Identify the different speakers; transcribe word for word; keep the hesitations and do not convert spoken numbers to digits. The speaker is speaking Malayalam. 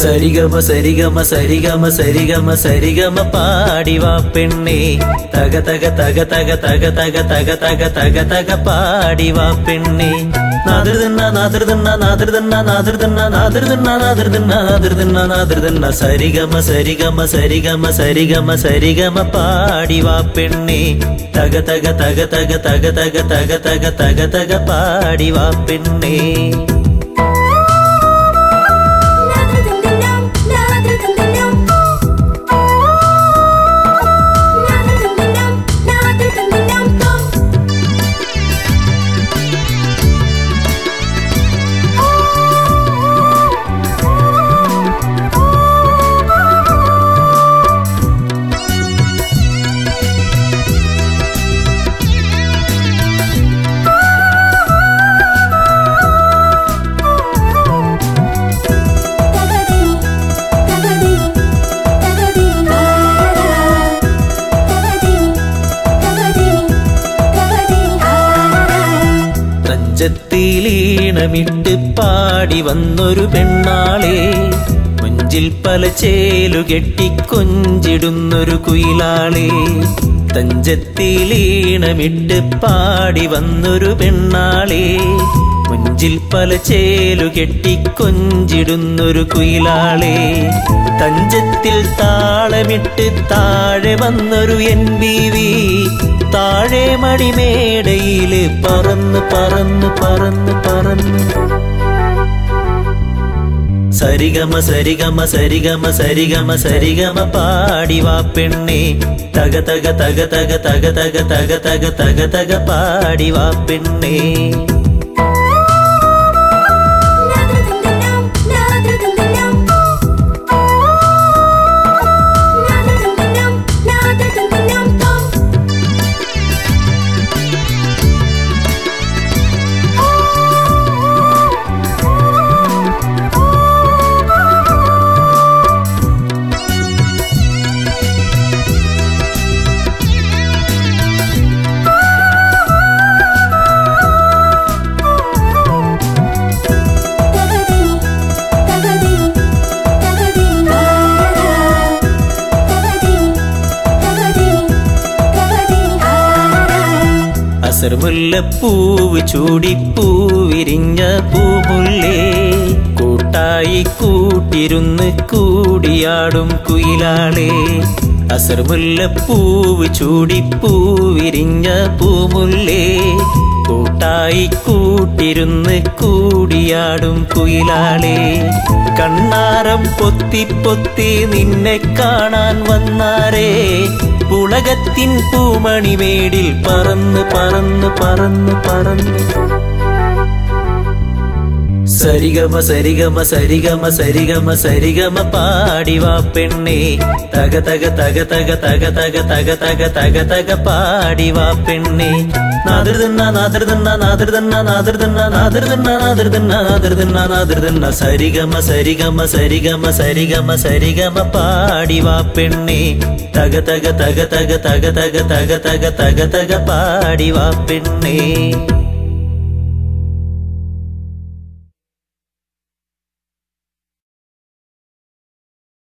Speaker 1: സരിഗമ സരിഗമ സരിഗമ സരിഗമ സരിഗമ പാടിവാ പെണ്ണേ തക തക തക തക തക തക തക തക തക തക പാടിവാ പെണ്ണേ നാദൃതന്ന നാദൃതന്ന നാദൃതന്ന നാദൃതന്ന നാദൃതന്ന നാദൃതന്ന നാദൃതന്ന നാദൃതന്ന സരിഗമ സരിഗമ സരിഗമ സരിഗമ സരിഗമ പാടിവാ പെണ്ണേ തക തക തക തക തക തക തക തക തക തക പാടിവാ പെണ്ണേ ീണമിട്ട് പാടി വന്നൊരു പെണ്ണാളെ മുഞ്ചിൽ പല ചേലു കെട്ടി കൊഞ്ചിടുന്നൊരു കുയിലാളെ തഞ്ചത്തിലീണമിട്ട് പാടി വന്നൊരു പെണ്ണാളെ മുഞ്ചിൽ പല ചേലു കെട്ടി കൊഞ്ചിടുന്നൊരു കുയിലാളെ തഞ്ചത്തിൽ താളമിട്ട് താഴെ വന്നൊരു എൻ ബീവി താഴെ മടിമേടയില് പറന്ന് പറന്ന് പറന്ന് പറന്ന് സരിഗമ സരിഗമ സരിഗമ സരിഗമ സരിഗമ പാടിവാ പെണ്ണേ തക തക തക തക തക തക തക തക തക തക പാടിവാ പെണ്ണേ അസർമുല്ലപ്പൂവ് ചൂടിപ്പൂവിരിഞ്ഞ പൂമുല്ലേ കൂട്ടായി കൂട്ടിരുന്ന് കൂടിയാടും കുയിലാളെ അസർമുല്ലപ്പൂവ് ചൂടിപ്പൂവിരിഞ്ഞ പൂമുല്ലേ കൂട്ടായി കൂട്ടിരുന്ന് കൂടിയാടും കുയിലാളെ കണ്ണാരം പൊത്തി പൊത്തി നിന്നെ കാണാൻ വന്നാരേ പുളകത്തിൻ പൂമണിമേടിൽ പറന്ന് പറന്ന് പറന്ന് പറന്ന് സരിഗമ സരിഗമ സരിഗമ സരിഗമ സരിഗമ പാടിവാ പെണ്ണേ തക തക തക തക തക തക തക തക തക തക പാടിവാ പെണ്ണേ നാദൃതന്ന നാദൃതന്ന നാദൃതന്ന നാദൃതന്ന നാദൃതന്ന നാദൃതന്ന നാദൃതന്ന നാദൃതന്ന സരിഗമ സരിഗമ സരിഗമ സരിഗമ സരിഗമ പാടിവാ പെണ്ണേ തക തക തക തക തക തക തക തക തക തക പാടിവാ പെണ്ണേ